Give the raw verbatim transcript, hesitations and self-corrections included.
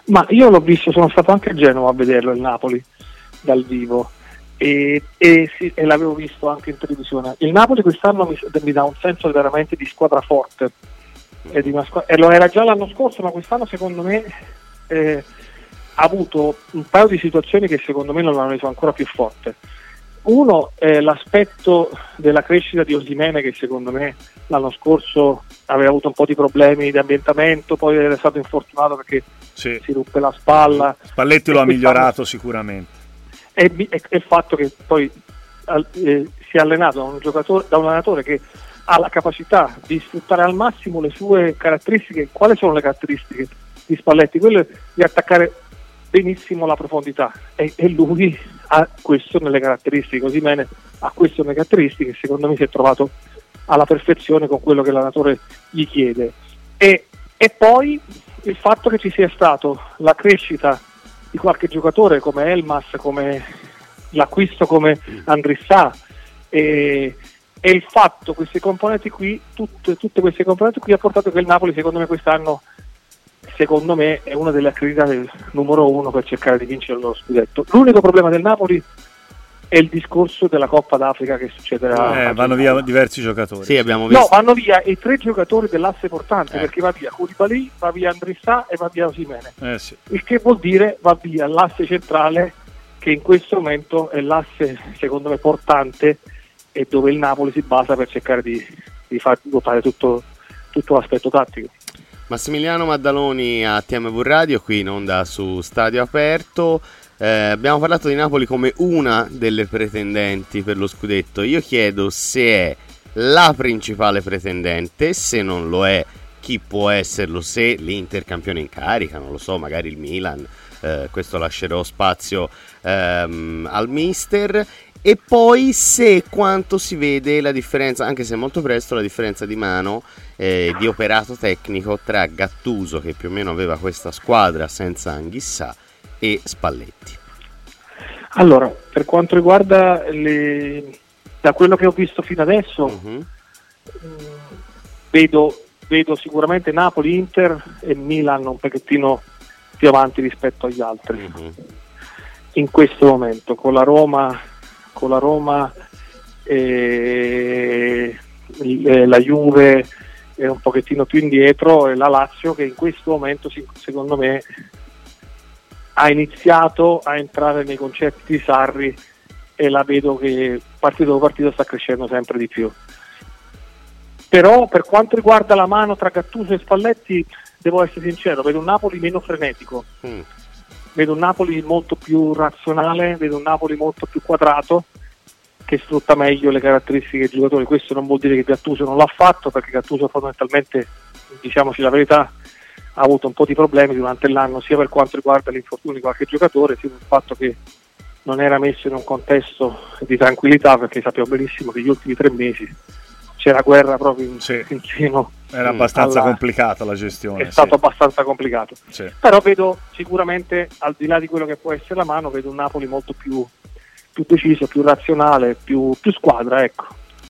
Ma io l'ho visto, sono stato anche a Genova a vederlo il Napoli dal vivo e, e, sì, e l'avevo visto anche in televisione. Il Napoli quest'anno mi, mi dà un senso veramente di squadra forte e, di una squadra, e lo era già l'anno scorso, ma quest'anno secondo me eh, ha avuto un paio di situazioni che secondo me non l'hanno reso ancora più forte. Uno è l'aspetto della crescita di Osimhen, che secondo me l'anno scorso aveva avuto un po' di problemi di ambientamento, poi era stato infortunato perché sì. si ruppe la spalla. Spalletti lo ha migliorato sicuramente. E, e, e il fatto che poi eh, si è allenato da un giocatore, da un allenatore che ha la capacità di sfruttare al massimo le sue caratteristiche. Quali sono le caratteristiche di Spalletti? Quelle di attaccare benissimo la profondità, e, e lui ha questo nelle caratteristiche. Osimhen ha questo nelle caratteristiche e secondo me si è trovato alla perfezione con quello che l'allenatore gli chiede. E, e poi il fatto che ci sia stato la crescita di qualche giocatore come Elmas, come l'acquisto come Andrissà, e, e il fatto, questi componenti qui, tutte, tutte queste componenti qui ha portato che il Napoli secondo me quest'anno, secondo me, è una delle accreditate numero uno per cercare di vincere lo scudetto. L'unico problema del Napoli è il discorso della Coppa d'Africa che succederà. Eh, vanno via diversi giocatori. Sì, abbiamo visto. No, vanno via i tre giocatori dell'asse portante, eh. perché va via Koulibaly, va via Andrissà e va via Osimhen. Eh, sì. Il che vuol dire va via l'asse centrale, che in questo momento è l'asse secondo me portante e dove il Napoli si basa per cercare di, di far votare tutto, tutto l'aspetto tattico. Massimiliano Maddaloni a T M V Radio, qui in onda su Stadio Aperto. Eh, abbiamo parlato di Napoli come una delle pretendenti per lo scudetto. Io chiedo se è la principale pretendente, se non lo è chi può esserlo, se l'Inter campione in carica, non lo so, magari il Milan, eh, questo lascerò spazio ehm, al mister. E poi se quanto si vede la differenza, anche se è molto presto, la differenza di mano, eh, di operato tecnico tra Gattuso, che più o meno aveva questa squadra senza Anghissà, e Spalletti. Allora, per quanto riguarda le, da quello che ho visto fino adesso, uh-huh. mh, vedo, vedo sicuramente Napoli, Inter e Milan un pochettino più avanti rispetto agli altri uh-huh. in questo momento, con la Roma con la Roma e la Juve è un pochettino più indietro, e la Lazio che in questo momento secondo me ha iniziato a entrare nei concetti di Sarri e la vedo che partito dopo partito sta crescendo sempre di più. Però per quanto riguarda la mano tra Gattuso e Spalletti, devo essere sincero, vedo un Napoli meno frenetico, mm. vedo un Napoli molto più razionale, vedo un Napoli molto più quadrato, che sfrutta meglio le caratteristiche dei giocatori. Questo non vuol dire che Gattuso non l'ha fatto, perché Gattuso fondamentalmente, diciamoci la verità, ha avuto un po' di problemi durante l'anno, sia per quanto riguarda l'infortunio di qualche giocatore, sia per il fatto che non era messo in un contesto di tranquillità, perché sappiamo benissimo che gli ultimi tre mesi c'era guerra proprio in, sì. in seno. Era abbastanza alla... complicata la gestione. È stato sì. abbastanza complicato. Sì. Però vedo sicuramente, al di là di quello che può essere la mano, vedo un Napoli molto più, più deciso, più razionale, più, più squadra, ecco.